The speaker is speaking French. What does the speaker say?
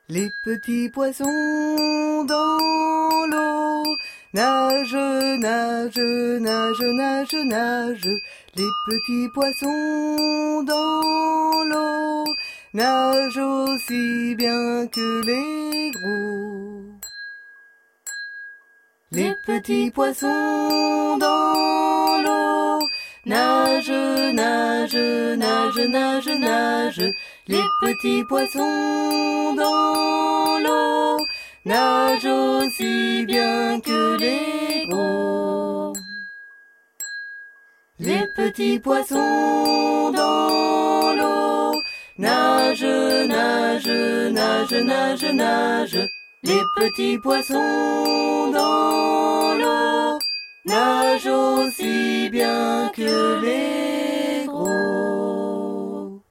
Les petits poissons dans l'eau nagent, nagent, nagent, nagent, nagent. Les petits poissons dans l'eau nagent aussi bien que les gros. Les petits poissons dans l'eau nagent, nagent, nagent, nagent, nagent. Les petits poissons dans l'eau nagent aussi bien que les gros. Les petits poissons dans l'eau nagent, nagent, nagent, nagent, nagent. Les petits poissons dans l'eau nagent aussi bien